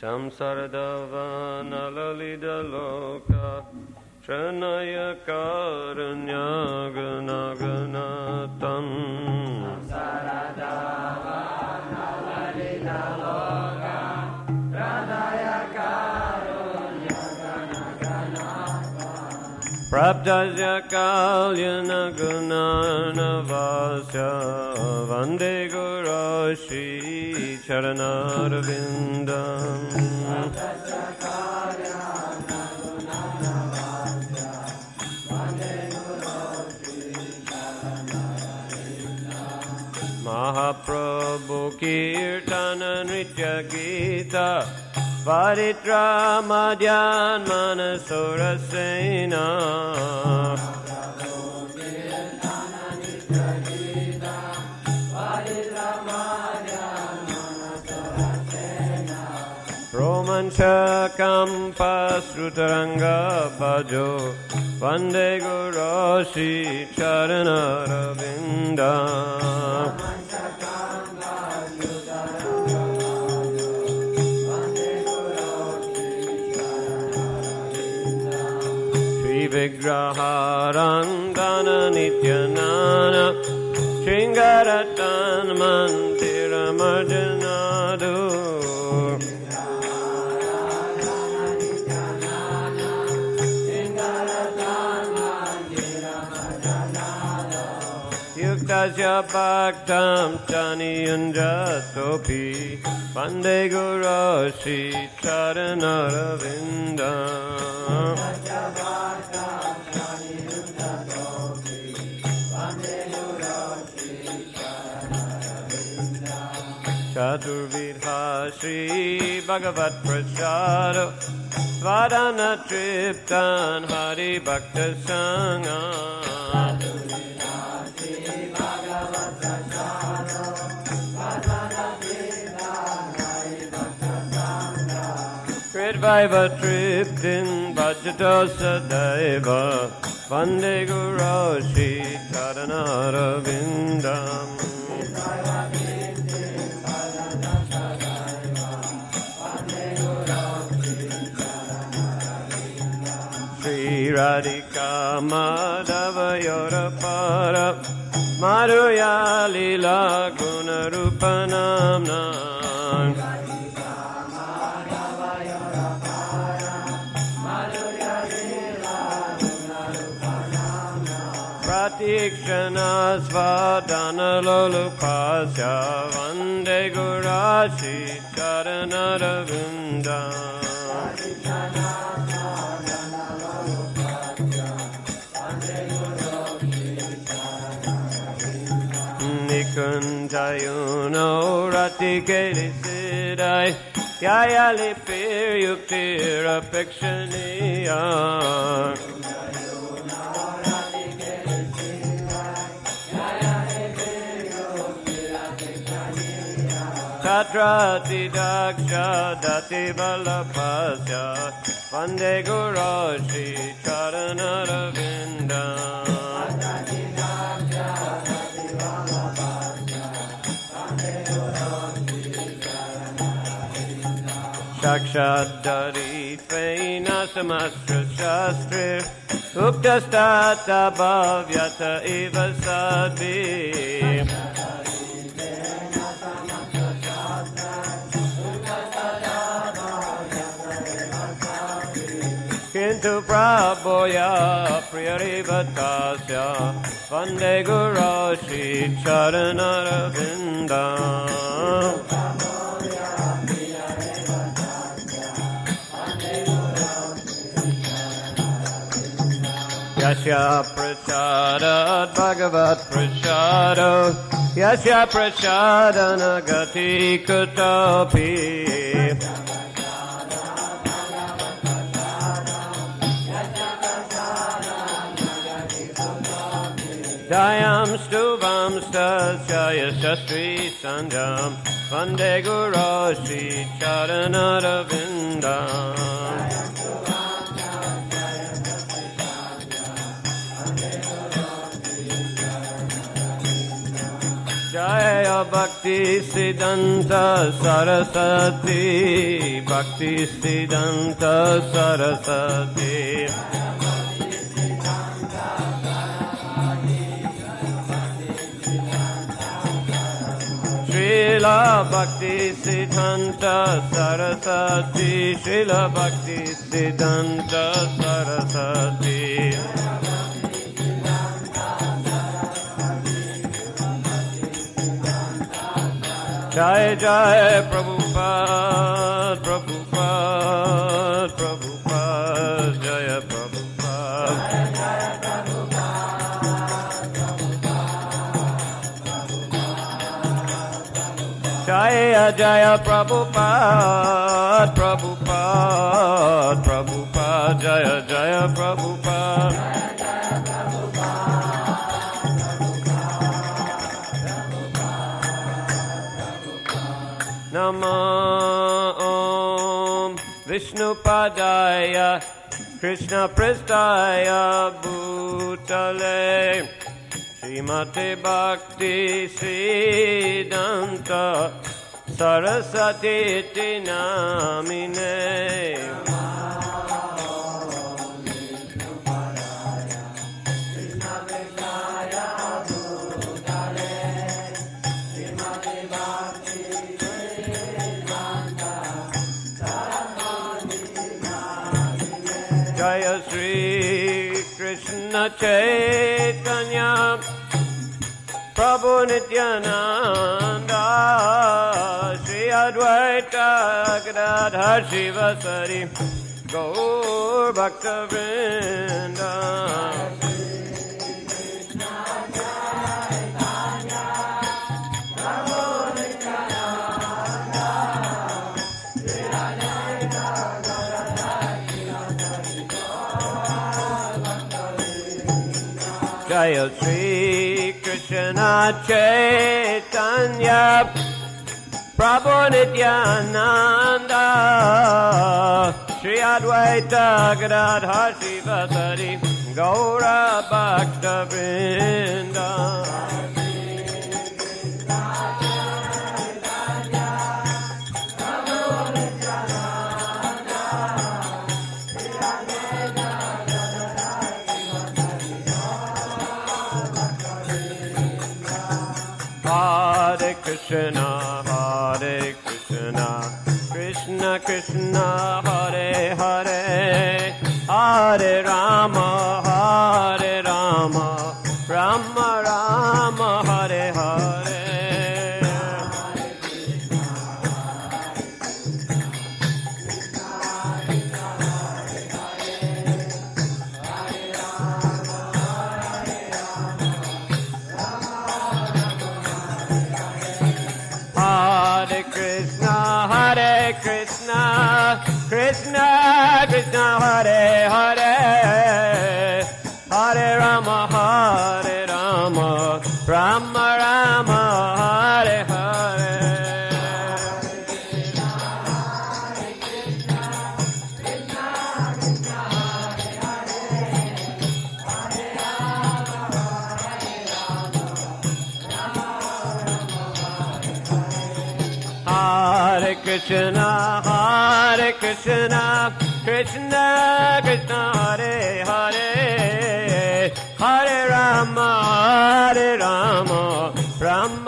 Samsaradavanalalidaloka Shranaya Karanyaganaganatan Samsaradavanalalidaloka Shranaya Karanyaganaganatan Prabdasya Kalyana Gunanavasya Vande Gurashi Charanarvindam Prabdasya Kalyana Gunanavasya Vande Gurashi Charanarvindam Mahaprabhu Kirtana Nritya Gita Varitra Madhyan Manasurasena Romancha Kampa Srutaranga Bhajo Vande Gurashi Charanaravinda Vigrahārandana Nityanana Shringaratan Mantiramarjanadu Yuktasya Bhaktam Chaniyunjatopi Vande Gurashi Charanaravinda Chaturvidha Shri Bhagavat Prasada Svadana Triptan Hari Bhakta Sangha Kridvaiva Triptin Bhajato Sadaiva Vande Gurashi Charanarvindam Shri Radhika Madhava Yorapara Madhurya Lila Gunarupanamna Pratikshana Svadana Lolupasya Vande Gurashi Charanaravinda Nikunjayuno Ratikeri Siddhai Yayalipir Yuktir Apekshaniya Tatrati Daksha Dati Vallabhasya Vande Gurashi Charanaravinda Sakshat Daritveina Samastra Shastri Uktastata Bhavyata Eva Sadhi Kintu Prabhoya Priyarivatasya Vande Gurashi Charanaravinda Yasya Prasadat Bhagavat Prasado Yasya Prasadana Gati Kutapi Jayam Stuvam Stasya Shastri Sanjam Vande Gurashi Charanaravinda Jaya Bhakti Bhakti Siddhanta Saraswati, Bhakti Siddhanta Saraswati. Srila Bhakti Siddhanta Saraswati, Srila Bhakti Siddhanta Saraswati. Jai Jai Prabhupada, Prabhupada, Prabhupada, Jaya Prabhupada. Jaya Jaya Prabhupada, Prabhupada, Prabhupada, Jaya Jaya Prabhupada. Namo Om Vishnupadaya Krishna Prestaya Bhutale Srimate Bhakti Siddhanta Saraswati Iti Namine. Jaya Sri Krishna Chaitanya Prabhu Nityananda Shri Advaita Gadadhar Shivasari Gaur Bhakta Vrinda. Jaya Sri Krishna Chaitanya Prabhu Nityananda Shri Advaita Gadadhar Shivasari Gaura Bhakta Vrinda. Hare Krishna, Hare Krishna, Krishna Krishna, Hare Hare, Hare Rama, Hare Rama, Rama Rama, Hare Hare. Hare Krishna, Hare Krishna, Krishna Krishna, Hare Hare, Hare Rama, Hare Rama, Rama Rama, Hare Hare. Hare Krishna, Hare Krishna, Krishna Krishna, Hare Hare, Hare Rama, Hare Rama, Rama